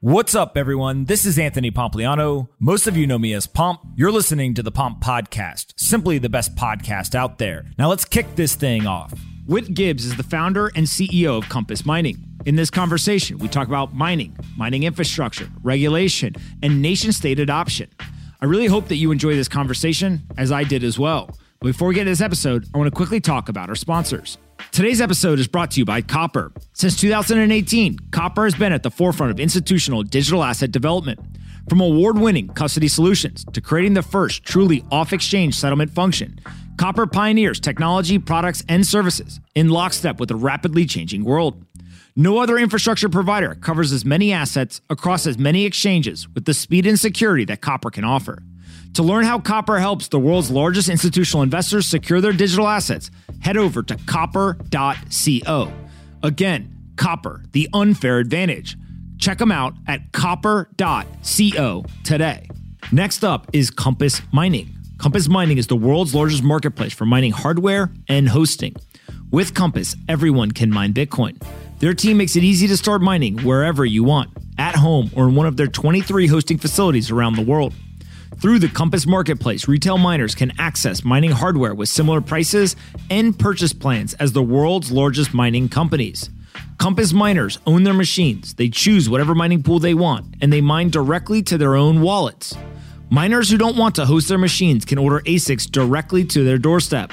What's up, everyone? This is Anthony Pompliano. Most of you know me as Pomp. You're listening to the Pomp Podcast, simply the best podcast out there. Now let's kick this thing off. Whit Gibbs is the founder and CEO of Compass Mining. In this conversation, we talk about mining infrastructure, regulation, and nation-state adoption. I really hope that you enjoy this conversation, as I did as well. But before we get to this episode, I want to quickly talk about our sponsors. Today's episode is brought to you by Copper. Since 2018, Copper has been at the forefront of institutional digital asset development. From award-winning custody solutions to creating the first truly off-exchange settlement function, Copper pioneers technology, products, and services in lockstep with a rapidly changing world. No other infrastructure provider covers as many assets across as many exchanges with the speed and security that Copper can offer. To learn how Copper helps the world's largest institutional investors secure their digital assets, head over to copper.co. Again, Copper, the unfair advantage. Check them out at copper.co today. Next up is Compass Mining. Compass Mining is the world's largest marketplace for mining hardware and hosting. With Compass, everyone can mine Bitcoin. Their team makes it easy to start mining wherever you want, at home or in one of their 23 hosting facilities around the world. Through the Compass Marketplace, retail miners can access mining hardware with similar prices and purchase plans as the world's largest mining companies. Compass miners own their machines, they choose whatever mining pool they want, and they mine directly to their own wallets. Miners who don't want to host their machines can order ASICs directly to their doorstep.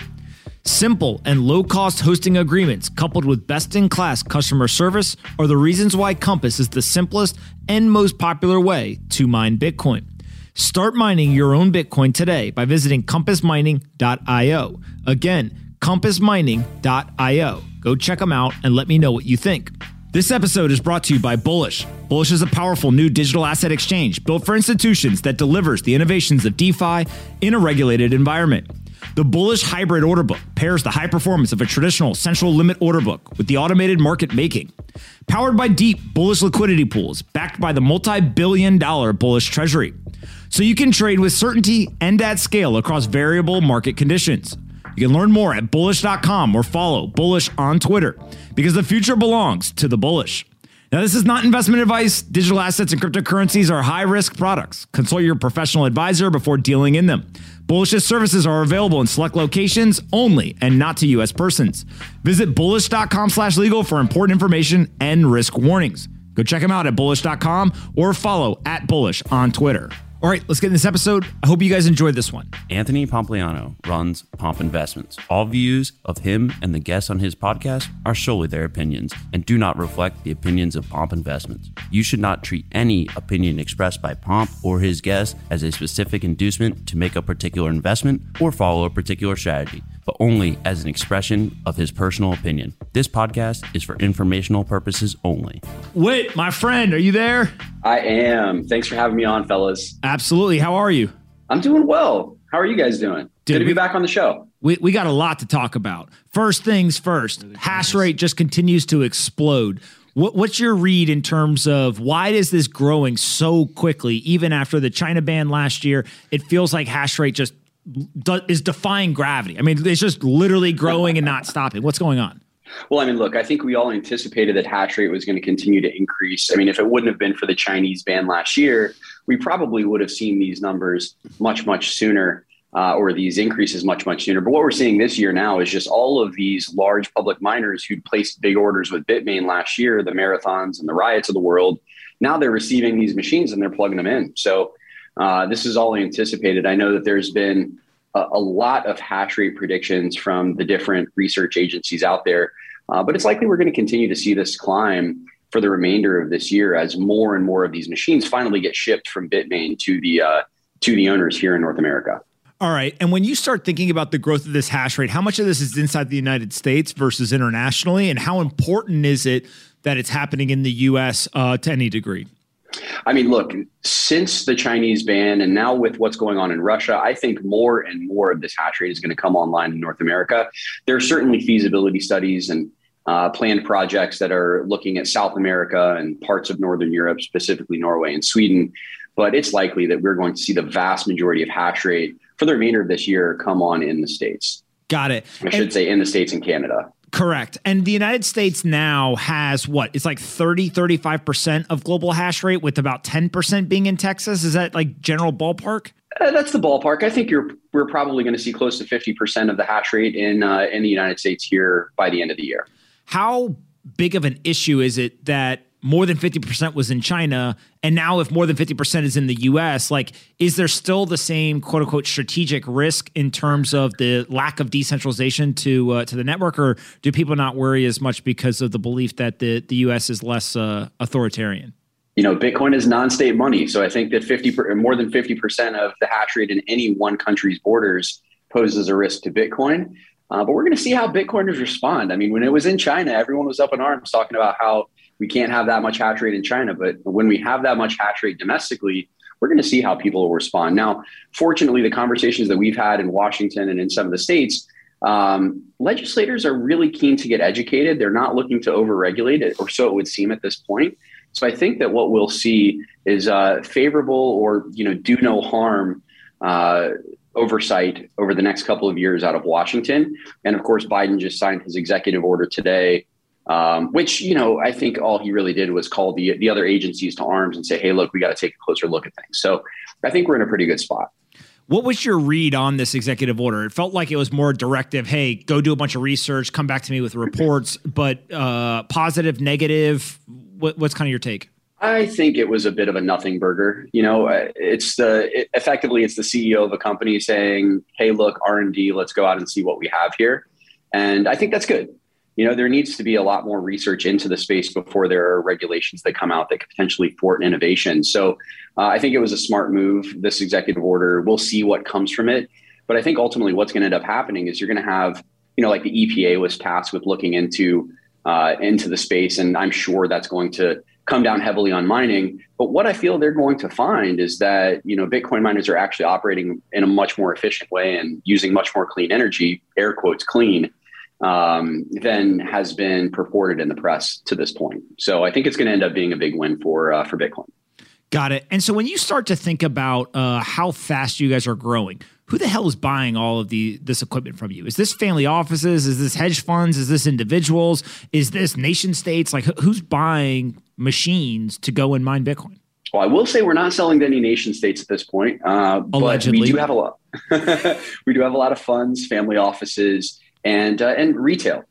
Simple and low-cost hosting agreements coupled with best-in-class customer service are the reasons why Compass is the simplest and most popular way to mine Bitcoin. Start mining your own Bitcoin today by visiting compassmining.io. Again, compassmining.io. Go check them out and let me know what you think. This episode is brought to you by Bullish. Bullish is a powerful new digital asset exchange built for institutions that delivers the innovations of DeFi in a regulated environment. The Bullish Hybrid Order Book pairs the high performance of a traditional central limit order book with the automated market making. Powered by deep Bullish liquidity pools backed by the multi-billion-dollar Bullish Treasury. So you can trade with certainty and at scale across variable market conditions. You can learn more at bullish.com or follow Bullish on Twitter because the future belongs to the Bullish. Now, this is not investment advice. Digital assets and cryptocurrencies are high-risk products. Consult your professional advisor before dealing in them. Bullish's services are available in select locations only and not to U.S. persons. Visit bullish.com/legal for important information and risk warnings. Go check them out at bullish.com or follow @Bullish on Twitter. All right, let's get in this episode. I hope you guys enjoyed this one. Anthony Pompliano runs Pomp Investments. All views of him and the guests on his podcast are solely their opinions and do not reflect the opinions of Pomp Investments. You should not treat any opinion expressed by Pomp or his guests as a specific inducement to make a particular investment or follow a particular strategy, but only as an expression of his personal opinion. This podcast is for informational purposes only. Whit, my friend, are you there? I am. Thanks for having me on, fellas. Absolutely. How are you? I'm doing well. How are you guys doing? Good to be back on the show. We got a lot to talk about. First things first, hash rate just continues to explode. What's your read in terms of why is this growing so quickly? Even after the China ban last year, it feels like hash rate just is defying gravity. I mean, it's just literally growing and not stopping. What's going on? Well, I mean, look, I think we all anticipated that hash rate was going to continue to increase. I mean, if it wouldn't have been for the Chinese ban last year, we probably would have seen these numbers much, much sooner, or these increases much, much sooner. But what we're seeing this year now is just all of these large public miners who'd placed big orders with Bitmain last year, the Marathons and the Riots of the world. Now they're receiving these machines and they're plugging them in. So this is all anticipated. I know that there's been a lot of hash rate predictions from the different research agencies out there. But it's likely we're going to continue to see this climb for the remainder of this year as more and more of these machines finally get shipped from Bitmain to the owners here in North America. All right. And when you start thinking about the growth of this hash rate, how much of this is inside the United States versus internationally? And how important is it that it's happening in the U.S. To any degree? I mean, look, since the Chinese ban and now with what's going on in Russia, I think more and more of this hash rate is going to come online in North America. There are certainly feasibility studies and planned projects that are looking at South America and parts of Northern Europe, specifically Norway and Sweden. But it's likely that we're going to see the vast majority of hash rate for the remainder of this year come on in the States. Got it. I should say in the States and Canada. Correct. And the United States now has what? It's like 35% of global hash rate, with about 10% being in Texas. Is that like general ballpark? That's the ballpark. I think we're probably going to see close to 50% of the hash rate in the United States here by the end of the year. How big of an issue is it that more than 50% was in China, and now if more than 50% is in the US, like, is there still the same quote unquote strategic risk in terms of the lack of decentralization to the network, or do people not worry as much because of the belief that the US is less authoritarian? Bitcoin is non-state money. So I think that more than 50% of the hash rate in any one country's borders poses a risk to Bitcoin. But we're going to see how Bitcoiners respond. I mean, when it was in China, everyone was up in arms talking about how we can't have that much hash rate in China. But when we have that much hash rate domestically, we're going to see how people will respond. Now, fortunately, the conversations that we've had in Washington and in some of the states, legislators are really keen to get educated. They're not looking to overregulate it, or so it would seem at this point. So I think that what we'll see is favorable or do no harm oversight over the next couple of years out of Washington. And of course, Biden just signed his executive order today, which I think all he really did was call the other agencies to arms and say, hey, look, we got to take a closer look at things. So I think we're in a pretty good spot. What was your read on this executive order? It felt like it was more directive. Hey, go do a bunch of research, come back to me with reports, but positive, negative. What's kind of your take? I think it was a bit of a nothing burger. Effectively it's the CEO of a company saying, hey, look, R&D, let's go out and see what we have here. And I think that's good. There needs to be a lot more research into the space before there are regulations that come out that could potentially thwart innovation. So I think it was a smart move, this executive order. We'll see what comes from it. But I think ultimately what's going to end up happening is you're going to have, like the EPA was tasked with looking into the space. And I'm sure that's going to come down heavily on mining. But what I feel they're going to find is that, Bitcoin miners are actually operating in a much more efficient way and using much more clean energy, air quotes clean, than has been purported in the press to this point. So I think it's going to end up being a big win for Bitcoin. Got it. And so when you start to think about how fast you guys are growing, who the hell is buying all of this equipment from you? Is this family offices? Is this hedge funds? Is this individuals? Is this nation states? Like, who's buying machines to go and mine Bitcoin? Well, I will say we're not selling to any nation states at this point. Allegedly. But we do have a lot. We do have a lot of funds, family offices, and retail.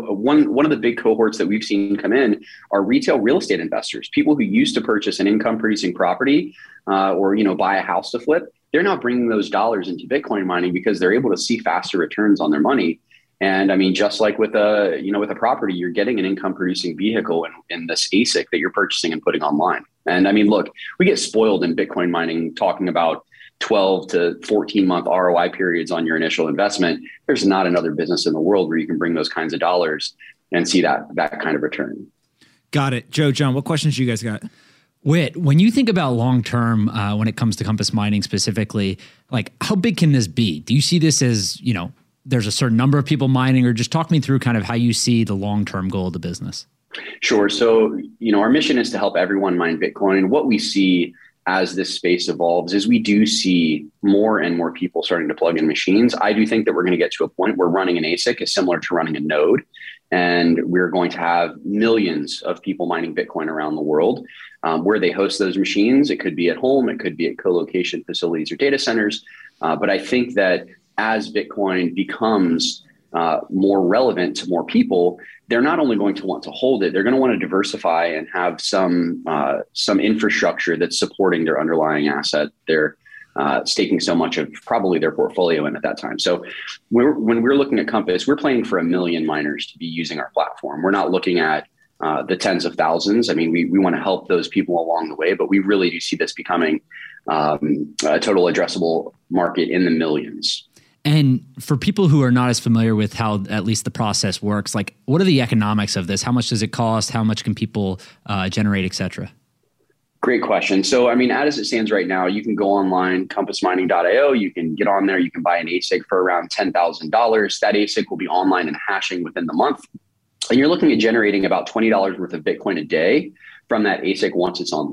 One of the big cohorts that we've seen come in are retail real estate investors, people who used to purchase an income producing property or buy a house to flip. They're now bringing those dollars into Bitcoin mining because they're able to see faster returns on their money. And I mean, just like with a property, you're getting an income producing vehicle in this ASIC that you're purchasing and putting online. And I mean, look, we get spoiled in Bitcoin mining talking about 12 to 14 month ROI periods on your initial investment. There's not another business in the world where you can bring those kinds of dollars and see that kind of return. Got it. Joe, John, what questions you guys got? Whit, when you think about long-term, when it comes to Compass Mining specifically, like how big can this be? Do you see this as, there's a certain number of people mining, or just talk me through kind of how you see the long-term goal of the business? Sure. So, our mission is to help everyone mine Bitcoin. What we see as this space evolves is we do see more and more people starting to plug in machines. I do think that we're going to get to a point where running an ASIC is similar to running a node. And we're going to have millions of people mining Bitcoin around the world. Where they host those machines, it could be at home, it could be at co-location facilities or data centers. But I think that as Bitcoin becomes more relevant to more people, they're not only going to want to hold it, they're going to want to diversify and have some infrastructure that's supporting their underlying asset. They're staking so much of probably their portfolio in at that time. So when we're looking at Compass, we're planning for 1 million miners to be using our platform. We're not looking at the tens of thousands. I mean, we want to help those people along the way, but we really do see this becoming a total addressable market in the millions. And for people who are not as familiar with how at least the process works, like what are the economics of this? How much does it cost? How much can people generate, et cetera? Great question. So, I mean, as it stands right now, you can go online, compassmining.io. You can get on there. You can buy an ASIC for around $10,000. That ASIC will be online and hashing within the month. And you're looking at generating about $20 worth of Bitcoin a day from that ASIC once it's online.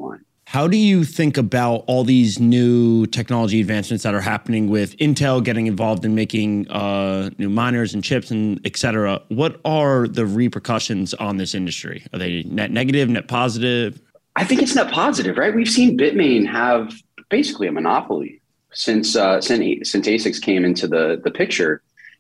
How do you think about all these new technology advancements that are happening with Intel getting involved in making new miners and chips and et cetera? What are the repercussions on this industry? Are they net negative, net positive? I think it's net positive, right? We've seen Bitmain have basically a monopoly since ASICs came into the picture.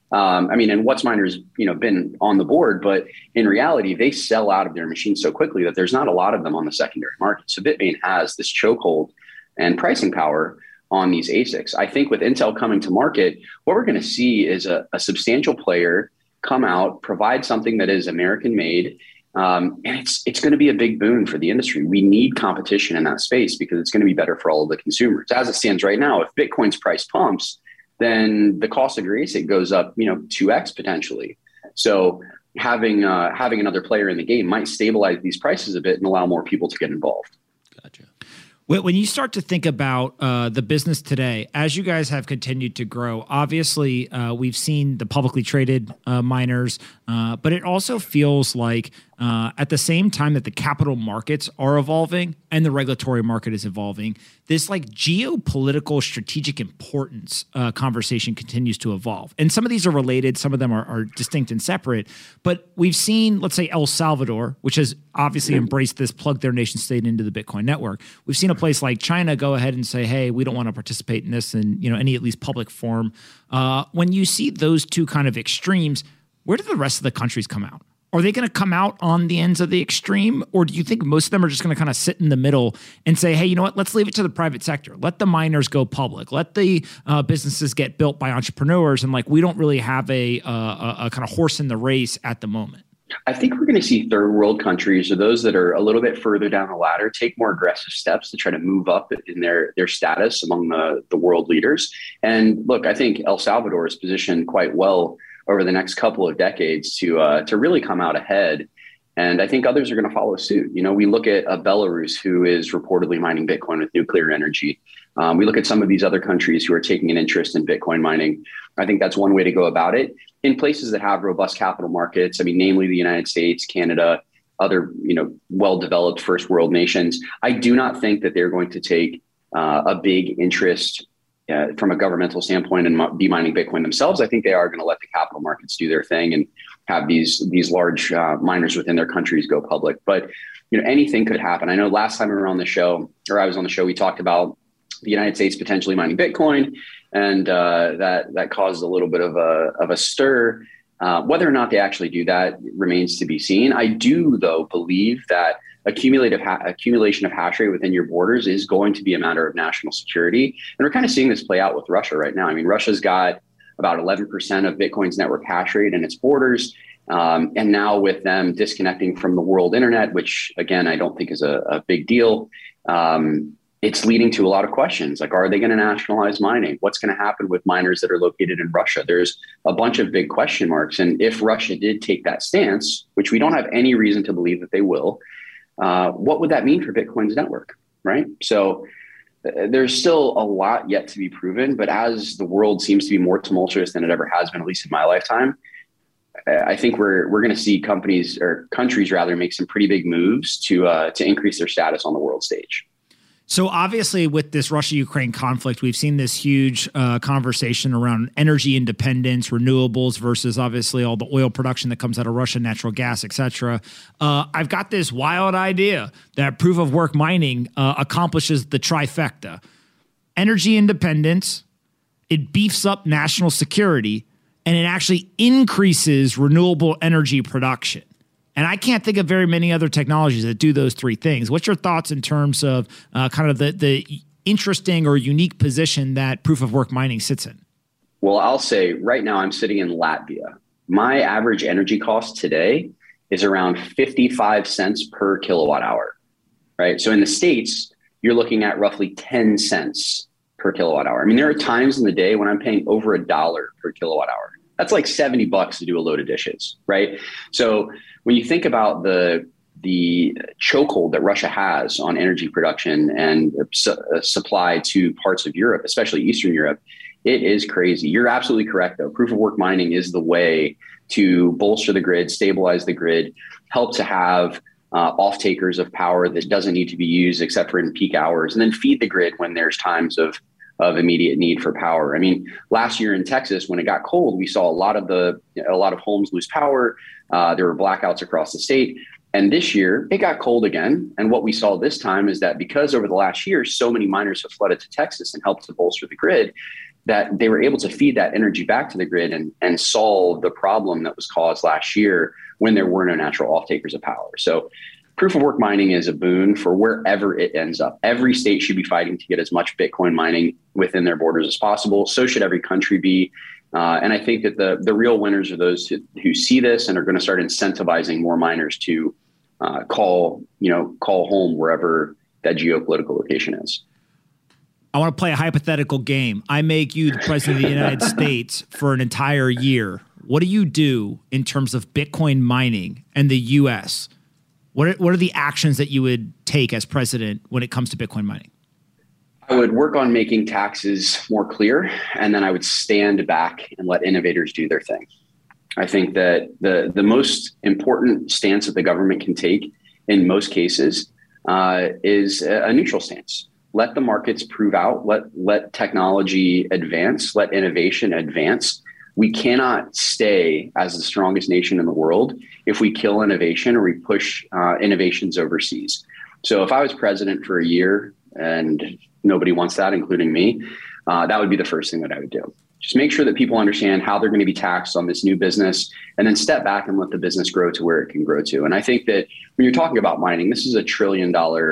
And WhatsMiner's, been on the board, but in reality, they sell out of their machines so quickly that there's not a lot of them on the secondary market. So Bitmain has this chokehold and pricing power on these ASICs. I think with Intel coming to market, what we're going to see is a substantial player come out, provide something that is American made. And it's going to be a big boon for the industry. We need competition in that space because it's going to be better for all of the consumers. As it stands right now, if Bitcoin's price pumps, then the cost of your ASIC goes up, 2x potentially. So having another player in the game might stabilize these prices a bit and allow more people to get involved. Gotcha. When you start to think about the business today, as you guys have continued to grow, obviously we've seen the publicly traded miners, but it also feels like at the same time that the capital markets are evolving and the regulatory market is evolving, this like geopolitical strategic importance conversation continues to evolve. And some of these are related, some of them are distinct and separate, but we've seen, let's say El Salvador, which has obviously embraced this, plug their nation state into the Bitcoin network. We've seen a place like China go ahead and say, hey, we don't want to participate in this in any at least public form. When you see those two kind of extremes, where do the rest of the countries come out? Are they going to come out on the ends of the extreme? Or do you think most of them are just going to kind of sit in the middle and say, hey, you know what, let's leave it to the private sector. Let the miners go public. Let the businesses get built by entrepreneurs. And we don't really have a kind of horse in the race at the moment. I think we're going to see third world countries, or those that are a little bit further down the ladder, take more aggressive steps to try to move up in their status among the world leaders. And look, I think El Salvador is positioned quite well over the next couple of decades to really come out ahead. And I think others are going to follow suit. We look at Belarus, who is reportedly mining Bitcoin with nuclear energy. We look at some of these other countries who are taking an interest in Bitcoin mining. I think that's one way to go about it. In places that have robust capital markets, namely the United States, Canada, other, well-developed first world nations, I do not think that they're going to take a big interest from a governmental standpoint and be mining Bitcoin themselves. I think they are going to let the capital markets do their thing and have these large miners within their countries go public. But anything could happen. I know last time we were on the show, or I was on the show, we talked about the United States potentially mining Bitcoin, and that caused a little bit of a stir. Whether or not they actually do that remains to be seen. I do, though, believe that accumulation of hash rate within your borders is going to be a matter of national security. And we're kind of seeing this play out with Russia right now. Russia's got about 11% of Bitcoin's network hash rate in its borders. And now with them disconnecting from the world internet, which again, I don't think is a big deal, it's leading to a lot of questions. Like, are they going to nationalize mining? What's going to happen with miners that are located in Russia? There's a bunch of big question marks. And if Russia did take that stance, which we don't have any reason to believe that they will, what would that mean for Bitcoin's network, right? So there's still a lot yet to be proven, but as the world seems to be more tumultuous than it ever has been, at least in my lifetime, I think we're going to see companies or countries rather make some pretty big moves to increase their status on the world stage. So obviously with this Russia-Ukraine conflict, we've seen this huge conversation around energy independence, renewables versus obviously all the oil production that comes out of Russia, natural gas, et cetera. I've got this wild idea that proof of work mining accomplishes the trifecta. Energy independence, it beefs up national security, and it actually increases renewable energy production. And I can't think of very many other technologies that do those three things. What's your thoughts in terms of kind of the interesting or unique position that proof of work mining sits in? Well, I'll say right now I'm sitting in Latvia. My average energy cost today is around 55 cents per kilowatt hour, right? So in the States, you're looking at roughly 10 cents per kilowatt hour. There are times in the day when I'm paying over $1 per kilowatt hour. That's like $70 to do a load of dishes, right? So when you think about the chokehold that Russia has on energy production and supply to parts of Europe, especially Eastern Europe, it is crazy. You're absolutely correct, though. Proof of work mining is the way to bolster the grid, stabilize the grid, help to have off takers of power that doesn't need to be used except for in peak hours, and then feed the grid when there's times of immediate need for power. I mean, last year in Texas, when it got cold, we saw a lot of homes lose power. There were blackouts across the state. And this year it got cold again. And what we saw this time is that because over the last year, so many miners have flooded to Texas and helped to bolster the grid, that they were able to feed that energy back to the grid and solve the problem that was caused last year when there were no natural off-takers of power. So proof of work mining is a boon for wherever it ends up. Every state should be fighting to get as much Bitcoin mining within their borders as possible. So should every country be. And I think that the real winners are those who see this and are going to start incentivizing more miners to call home wherever that geopolitical location is. I want to play a hypothetical game. I make you the president of the United States for an entire year. What do you do in terms of Bitcoin mining and the U.S.? What are the actions that you would take as president when it comes to Bitcoin mining? I would work on making taxes more clear, and then I would stand back and let innovators do their thing. I think that the most important stance that the government can take in most cases is a neutral stance. Let the markets prove out, let technology advance, let innovation advance. We cannot stay as the strongest nation in the world if we kill innovation or we push innovations overseas. So if I was president for a year, and nobody wants that, including me, that would be the first thing that I would do. Just make sure that people understand how they're going to be taxed on this new business, and then step back and let the business grow to where it can grow to. And I think that when you're talking about mining, this is $1 trillion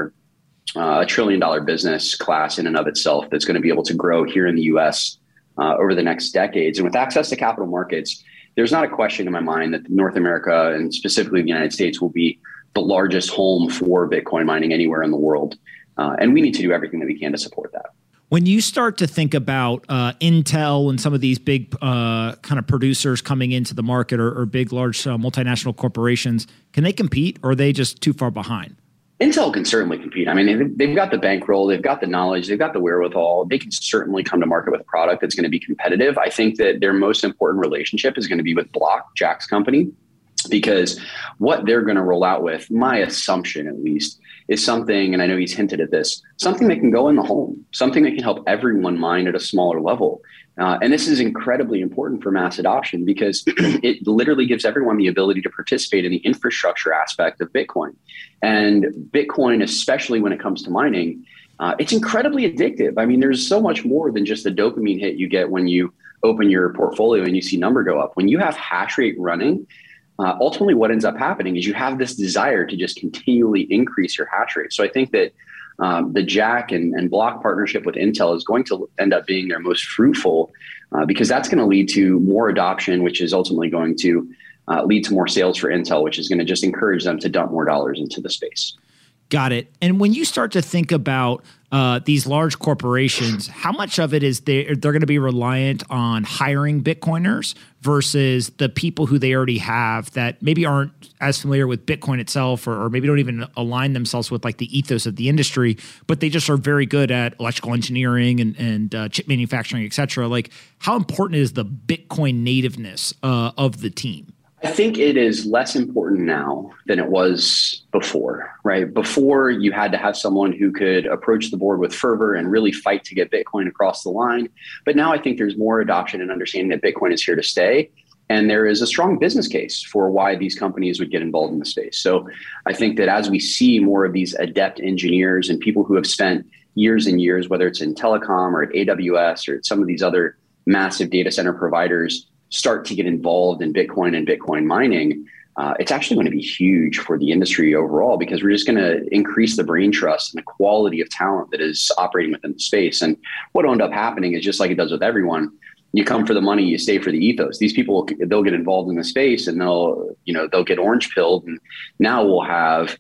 business class in and of itself that's going to be able to grow here in the U.S. Over the next decades. And with access to capital markets, there's not a question in my mind that North America, and specifically the United States, will be the largest home for Bitcoin mining anywhere in the world. And we need to do everything that we can to support that. When you start to think about Intel and some of these big kind of producers coming into the market, or big, large multinational corporations, can they compete, or are they just too far behind? Intel can certainly compete. I mean, they've got the bankroll, they've got the knowledge, they've got the wherewithal. They can certainly come to market with a product that's going to be competitive. I think that their most important relationship is going to be with Block, Jack's company, because what they're going to roll out with, my assumption at least, is something, and I know he's hinted at this, something that can go in the home, something that can help everyone mine at a smaller level. And this is incredibly important for mass adoption because it literally gives everyone the ability to participate in the infrastructure aspect of Bitcoin. And Bitcoin, especially when it comes to mining, it's incredibly addictive. I mean, there's so much more than just the dopamine hit you get when you open your portfolio and you see number go up. When you have hash rate running, ultimately what ends up happening is you have this desire to just continually increase your hash rate. So I think that the Jack and Block partnership with Intel is going to end up being their most fruitful because that's going to lead to more adoption, which is ultimately going to lead to more sales for Intel, which is going to just encourage them to dump more dollars into the space. Got it. And when you start to think about these large corporations, how much of it is they're going to be reliant on hiring Bitcoiners versus the people who they already have that maybe aren't as familiar with Bitcoin itself, or maybe don't even align themselves with like the ethos of the industry, but they just are very good at electrical engineering and chip manufacturing, et cetera. Like, how important is the Bitcoin nativeness of the team? I think it is less important now than it was before, right? Before, you had to have someone who could approach the board with fervor and really fight to get Bitcoin across the line. But now I think there's more adoption and understanding that Bitcoin is here to stay. And there is a strong business case for why these companies would get involved in the space. So I think that as we see more of these adept engineers and people who have spent years and years, whether it's in telecom or at AWS or at some of these other massive data center providers, start to get involved in Bitcoin and Bitcoin mining, it's actually going to be huge for the industry overall, because we're just going to increase the brain trust and the quality of talent that is operating within the space. And what will end up happening is just like it does with everyone. You come for the money, you stay for the ethos. These people, they'll get involved in the space and they'll get orange pilled. And now we'll have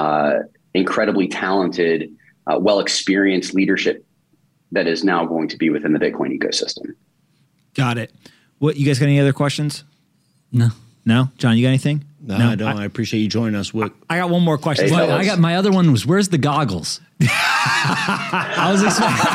incredibly talented, well-experienced leadership that is now going to be within the Bitcoin ecosystem. Got it. What, you guys got any other questions? No. No? John, you got anything? No, I don't. I appreciate you joining us. I got one more question. Hey, I got my other one was, where's the goggles? I was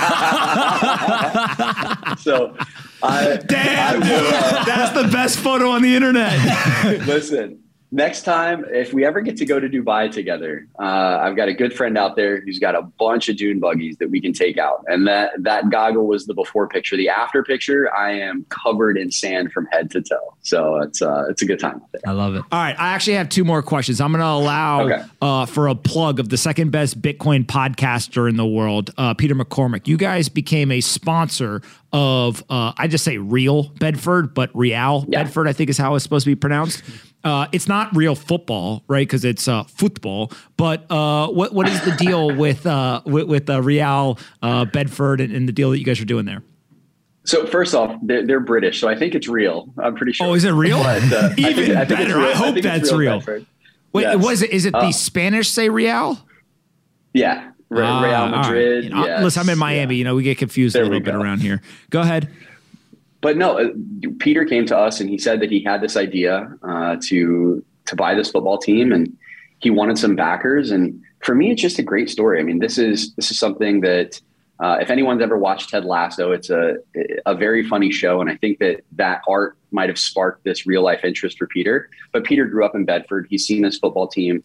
expecting. So, damn, dude, that's the best photo on the internet. Listen, Next time, if we ever get to go to Dubai together, I've got a good friend out there who's got a bunch of dune buggies that we can take out. And that goggle was the before picture. The after picture, I am covered in sand from head to toe. So it's a good time out there. I love it. All right, I actually have two more questions. I'm going to allow for a plug of the second best Bitcoin podcaster in the world, Peter McCormick. You guys became a sponsor of, I just say Real Bedford, but Real Bedford, I think is how it's supposed to be pronounced. It's not real football, right? Because it's football. But what is the deal with Real Bedford and the deal that you guys are doing there? So first off, they're British, so I think it's real. I'm pretty sure. Oh, is it real? But, Even I think better. it's real. I hope that's real. Bedford. Wait, Yes. is it the Spanish say Real? Yeah. Real Madrid. Right. Yes. Listen, I'm in Miami. Yeah. We get confused a little bit around here. Go ahead. But no, Peter came to us and he said that he had this idea to buy this football team, and he wanted some backers. And for me, it's just a great story. I mean, this is something that if anyone's ever watched Ted Lasso, it's a very funny show, and I think that art might have sparked this real life interest for Peter. But Peter grew up in Bedford. He's seen this football team,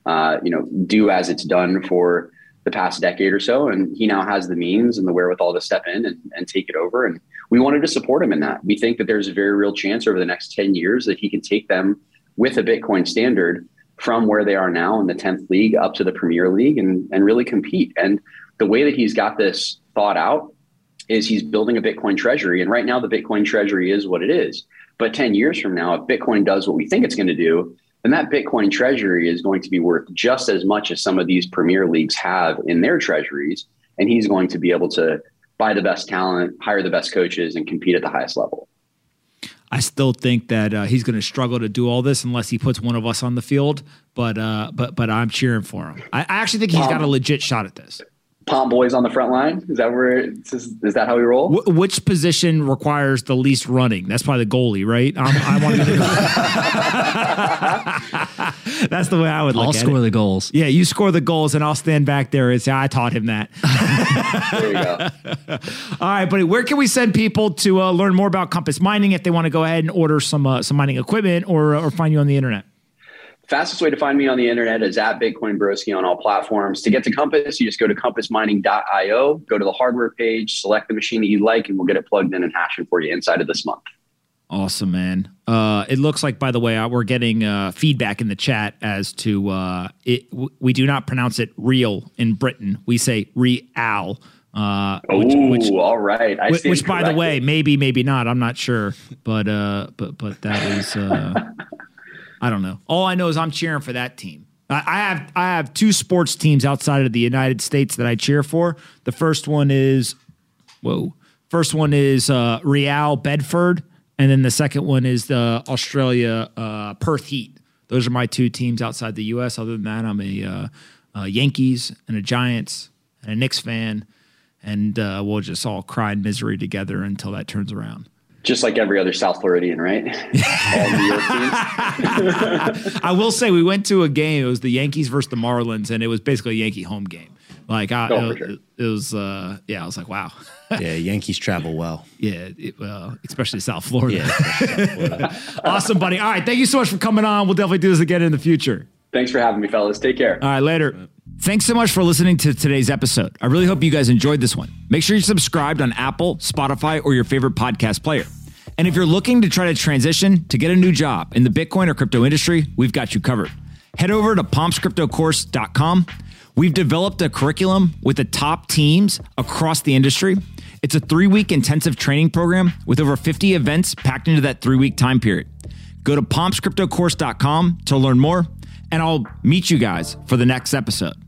do as it's done for the past decade or so, and he now has the means and the wherewithal to step in and take it over. And we wanted to support him in that. We think that there's a very real chance over the next 10 years that he can take them with a Bitcoin standard from where they are now in the 10th league up to the Premier League and really compete. And the way that he's got this thought out is he's building a Bitcoin treasury. And right now the Bitcoin treasury is what it is. But 10 years from now, if Bitcoin does what we think it's going to do, then that Bitcoin treasury is going to be worth just as much as some of these Premier Leagues have in their treasuries. And he's going to be able to buy the best talent, hire the best coaches, and compete at the highest level. I still think that he's going to struggle to do all this unless he puts one of us on the field. But I'm cheering for him. I actually think he's got a legit shot at this. Pomp boys on the front line. Is that how we roll? Which position requires the least running? That's probably the goalie, right? I want to be the goalie. That's the way I would look at it. I'll score the goals. Yeah, you score the goals, and I'll stand back there and say, I taught him that. There you go. All right, buddy. Where can we send people to learn more about Compass Mining if they want to go ahead and order some mining equipment or find you on the internet? Fastest way to find me on the internet is at Bitcoin Broski on all platforms. To get to Compass, you just go to compassmining.io, go to the hardware page, select the machine that you like, and we'll get it plugged in and hashing for you inside of this month. Awesome, man. It looks like, by the way, we're getting feedback in the chat as to we do not pronounce it real in Britain. We say real. Which, all right. Which by the way, maybe not. I'm not sure, but that is. I don't know. All I know is I'm cheering for that team. I have two sports teams outside of the United States that I cheer for. The first one is Real Bedford, and then the second one is the Australia Perth Heat. Those are my two teams outside the U.S. Other than that, I'm a Yankees and a Giants and a Knicks fan, and we'll just all cry in misery together until that turns around. Just like every other South Floridian, right? All New York teams. I will say we went to a game. It was the Yankees versus the Marlins, and it was basically a Yankee home game. Like it was, I was like, wow. Yeah, Yankees travel well. Yeah, especially South Florida. Yeah, South Florida. Awesome, buddy. All right, thank you so much for coming on. We'll definitely do this again in the future. Thanks for having me, fellas. Take care. All right, later. Thanks so much for listening to today's episode. I really hope you guys enjoyed this one. Make sure you're subscribed on Apple, Spotify, or your favorite podcast player. And if you're looking to try to transition to get a new job in the Bitcoin or crypto industry, we've got you covered. Head over to pompscryptocourse.com. We've developed a curriculum with the top teams across the industry. It's a 3-week intensive training program with over 50 events packed into that 3-week time period. Go to pompscryptocourse.com to learn more, and I'll meet you guys for the next episode.